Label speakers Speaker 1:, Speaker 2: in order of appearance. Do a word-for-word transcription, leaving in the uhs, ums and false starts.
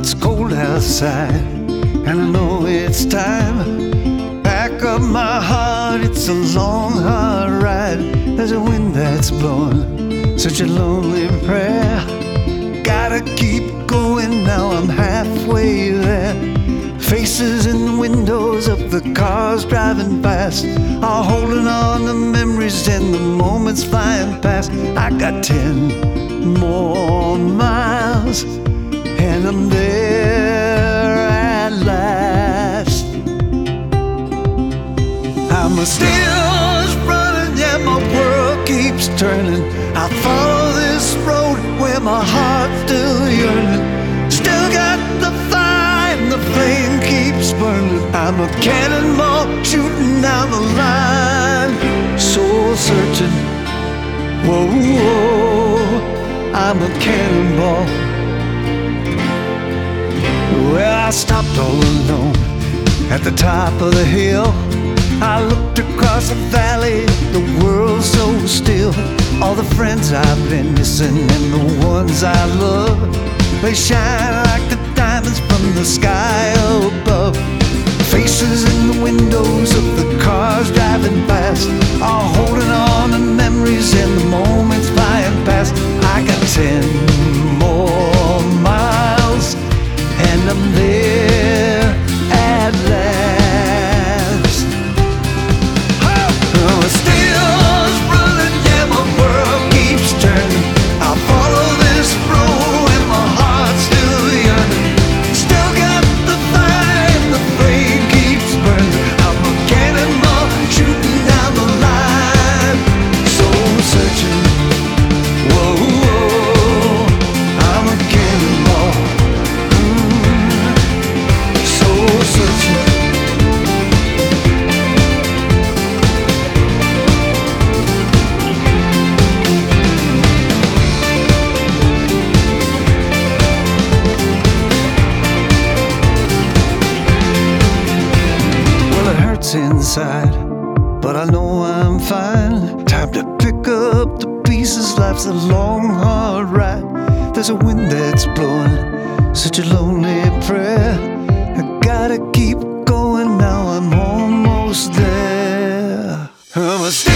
Speaker 1: it's cold outside, and I know it's time. Back up my heart, it's a long, hard ride. There's a wind that's blowing, such a lonely prayer. Gotta keep going now, I'm halfway there. Faces in the windows of the cars driving past are holding on to memories and the moments flying past. I got ten more miles and I'm there at last. I'm still running, yeah, my world keeps turning. I follow this road where my heart's still yearning. Still got the fire and the flame keeps burning. I'm a cannonball shooting down the line, soul searching. Whoa, whoa, I'm a cannonball. Well, I stopped all alone at the top of the hill. I looked across the valley, the world's so still. All the friends I've been missing and the ones I love, they shine like the diamonds from the sky above. Faces in the windows of the cars driving past are holding on to memories and the moments flying past. I got ten more miles and I'm there at last. Oh, I'm still running, yeah, my world keeps turning. I follow this road and my heart's still yearning. Still got the fire and the flame keeps burning. I'm a cannonball shooting down the line, soul searching. Whoa, whoa, I'm a cannonball, mm, soul searching. Inside, but I know I'm fine. Time to pick up the pieces. Life's a long, hard ride. There's a wind that's blowing, such a lonely prayer. I gotta keep going now, I'm almost there. I'm a